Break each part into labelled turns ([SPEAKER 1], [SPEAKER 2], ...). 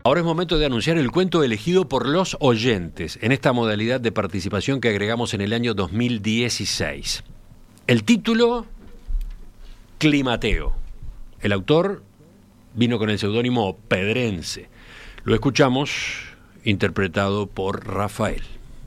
[SPEAKER 1] Ahora es momento de anunciar el cuento elegido por los oyentes en esta modalidad de participación que agregamos en el año 2016. El título, Climateo. El autor vino con el seudónimo Pedrense. Lo escuchamos interpretado por Rafael.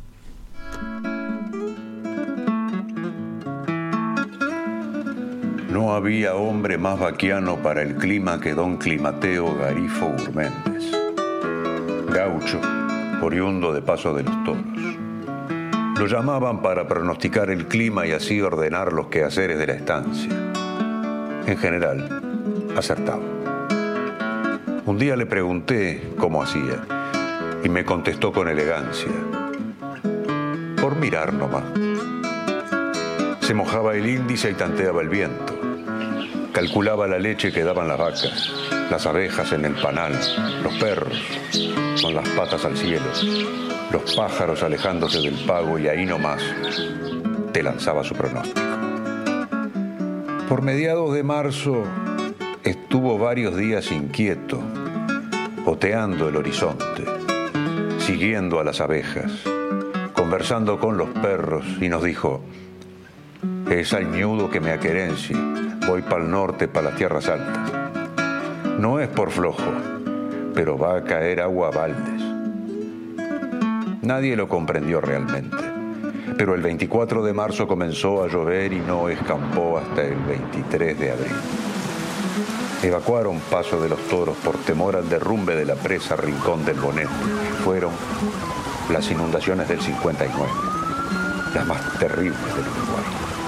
[SPEAKER 2] No había hombre más vaquiano para el clima que don Climateo Garifo Gurméndez, gaucho, oriundo de Paso de los Toros. Lo llamaban para pronosticar el clima y así ordenar los quehaceres de la estancia. En general, acertaba. Un día le pregunté cómo hacía y me contestó con elegancia: por mirar nomás. Se mojaba el índice y tanteaba el viento. Calculaba la leche que daban las vacas, las abejas en el panal, los perros con las patas al cielo, los pájaros alejándose del pago, y ahí nomás te lanzaba su pronóstico. Por mediados de marzo estuvo varios días inquieto, oteando el horizonte, siguiendo a las abejas, conversando con los perros, y nos dijo: es añudo que me aquerencie, voy pa'l norte, pa' las tierras altas. No es por flojo, pero va a caer agua a baldes. Nadie lo comprendió realmente, pero el 24 de marzo comenzó a llover y no escampó hasta el 23 de abril. Evacuaron Paso de los Toros por temor al derrumbe de la presa Rincón del Bonete. Fueron las inundaciones del 59, las más terribles del Uruguay.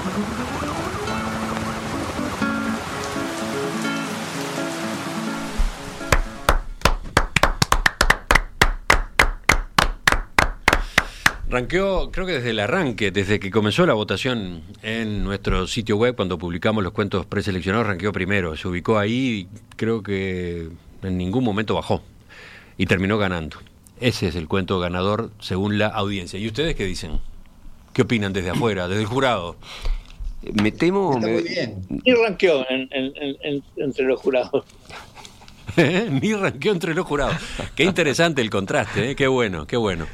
[SPEAKER 1] Ranqueó, creo que desde el arranque, desde que comenzó la votación en nuestro sitio web, cuando publicamos los cuentos preseleccionados, ranqueó primero, se ubicó ahí, creo que en ningún momento bajó y terminó ganando. Ese es el cuento ganador según la audiencia. ¿Y ustedes qué dicen? ¿Qué opinan desde afuera, desde el jurado?
[SPEAKER 3] Me temo...
[SPEAKER 4] Está muy bien.
[SPEAKER 5] Y ranqueó entre los jurados.
[SPEAKER 1] Ni ranqueó entre los jurados. Qué interesante el contraste, ¿eh? Qué bueno, qué bueno.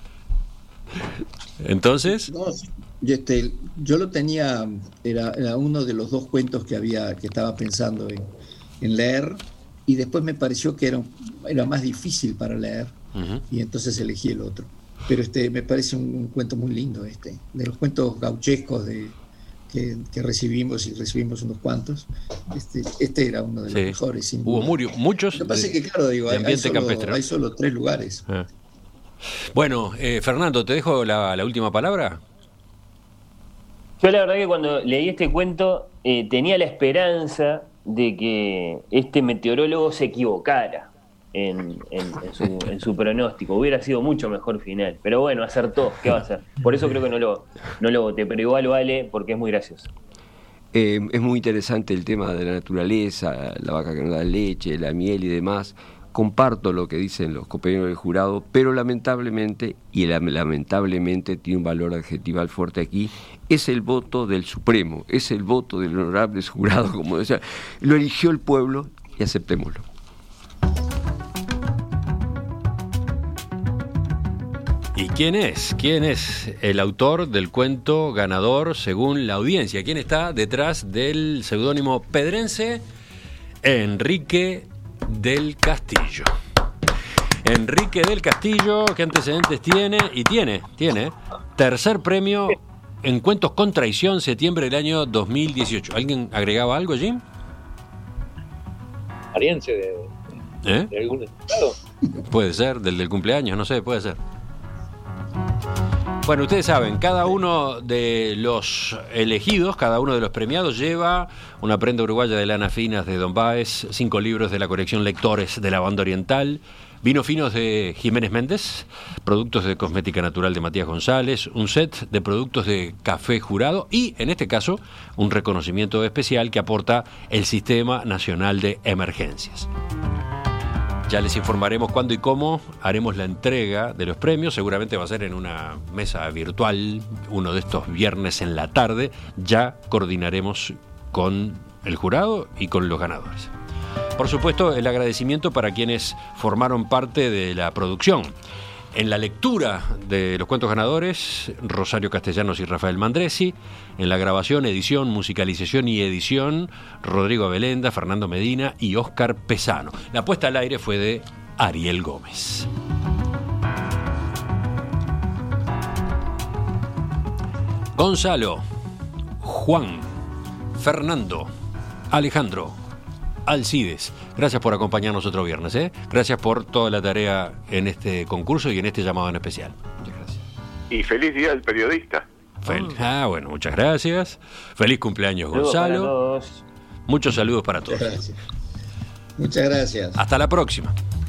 [SPEAKER 1] Entonces,
[SPEAKER 4] no, yo lo tenía, era uno de los dos cuentos que estaba pensando en leer, y después me pareció que era más difícil para leer, y entonces elegí el otro. Pero me parece un cuento muy lindo, de los cuentos gauchescos que recibimos unos cuantos. Este era uno de los mejores.
[SPEAKER 1] Hubo muchos.
[SPEAKER 4] Lo que pasa es que, claro, digo, hay solo 3 lugares.
[SPEAKER 1] Bueno, Fernando, te dejo la última palabra.
[SPEAKER 6] Yo la verdad que cuando leí este cuento tenía la esperanza de que este meteorólogo se equivocara en su pronóstico. Hubiera sido mucho mejor final. Pero bueno, acertó. ¿Qué va a hacer? Por eso creo que no lo voté. Pero igual vale porque es muy gracioso.
[SPEAKER 3] Es muy interesante el tema de la naturaleza, la vaca que nos da leche, la miel y demás. Comparto lo que dicen los compañeros del jurado, pero lamentablemente tiene un valor adjetival fuerte aquí, es el voto del Supremo, es el voto del honorable jurado, como decía, lo eligió el pueblo y aceptémoslo.
[SPEAKER 1] ¿Y quién es? ¿Quién es el autor del cuento ganador según la audiencia? ¿Quién está detrás del seudónimo Pedrense? Enrique del Castillo. Enrique del Castillo, ¿qué antecedentes tiene? Y tiene tercer premio en Cuentos con Traición, septiembre del año 2018. ¿Alguien agregaba algo, Jim?
[SPEAKER 5] ¿Pariente de algún estado?
[SPEAKER 1] Puede ser, del cumpleaños, no sé, puede ser. Bueno, ustedes saben, cada uno de los elegidos, cada uno de los premiados lleva una prenda uruguaya de lana finas de Don Báez, 5 libros de la colección Lectores de la Banda Oriental, vinos finos de Jiménez Méndez, productos de cosmética natural de Matías González, un set de productos de café Jurado y, en este caso, un reconocimiento especial que aporta el Sistema Nacional de Emergencias. Ya les informaremos cuándo y cómo haremos la entrega de los premios. Seguramente va a ser en una mesa virtual, uno de estos viernes en la tarde. Ya coordinaremos con el jurado y con los ganadores. Por supuesto, el agradecimiento para quienes formaron parte de la producción. En la lectura de los cuentos ganadores, Rosario Castellanos y Rafael Mandresi. En la grabación, edición, musicalización y edición, Rodrigo Abelenda, Fernando Medina y Óscar Pesano. La puesta al aire fue de Ariel Gómez. Gonzalo, Juan, Fernando, Alejandro, Alcides, gracias por acompañarnos otro viernes, ¿eh? Gracias por toda la tarea en este concurso y en este llamado en especial. Muchas gracias.
[SPEAKER 7] Y feliz día del periodista.
[SPEAKER 1] Bueno, muchas gracias. Feliz cumpleaños, Gonzalo. Muchos saludos para todos.
[SPEAKER 4] Muchas gracias. Muchas gracias.
[SPEAKER 1] Hasta la próxima.